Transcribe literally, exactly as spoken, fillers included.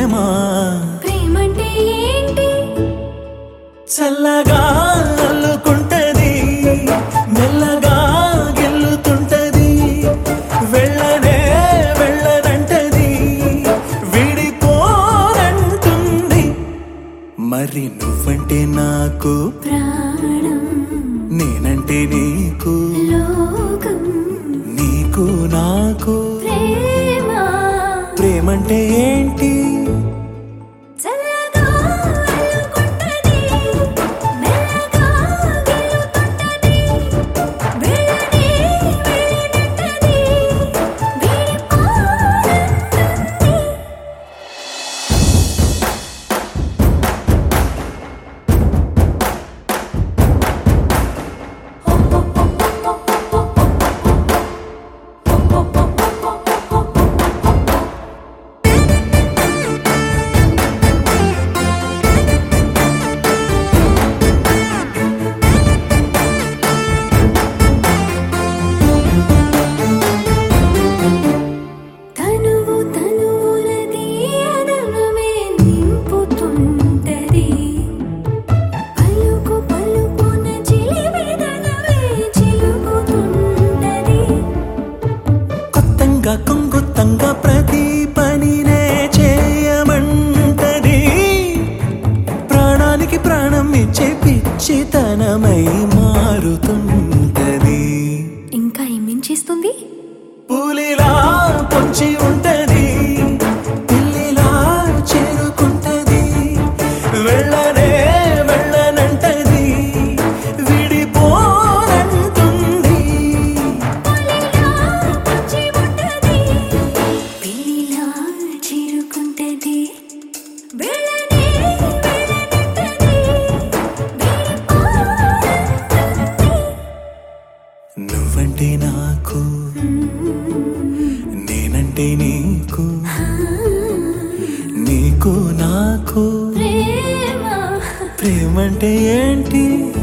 ప్రేమ ప్రేమంటే ఏంటి చల్లగా అల్లుకుంటది మెల్లగా గెల్లుతుంటది వెళ్ళనే వెళ్ళనంటది విడిపోనంటుంది మరి నువ్వంటే నాకు ప్రాణం నేనంటే నీకు లోకం నీకు నాకు ప్రేమ ప్రేమంటే ఏంటి చల్లగా అల్లుకుంటది మెల్లగా గెలుతుంటది వెళ్ళనే వెళ్ళనంటది విడిపోనంటుంది తనువు తనువులది అదనమే నింపుతుంటది పలుకు పలుకున చిలివిదనమే చిలుకుతుంటది కొత్తంగా కొంగుత్తంగా ప్రతి పనినే చేయమంటది ప్రాణానికి ప్రాణం ఇచ్చే పిచ్చితనమై మారుతుంటది ఇంకా ఏమేంచేస్తుంది పూలిలా పొంచి ఉంటది పిల్లిలా చేరుకుంటది వెళ్ళనే వెళ్ళనంటది విడిపోనంటుంది పులిలా పొంచి ఉంటది పిల్లిలా చేరుకుంటది వెళ్ళనే వెళ్ళనంటది విడిపోనంటుంది నువ్వంటే నాకు నేనంటే నీకు నీకు నాకు ప్రేమ ప్రేమంటే ఏంటి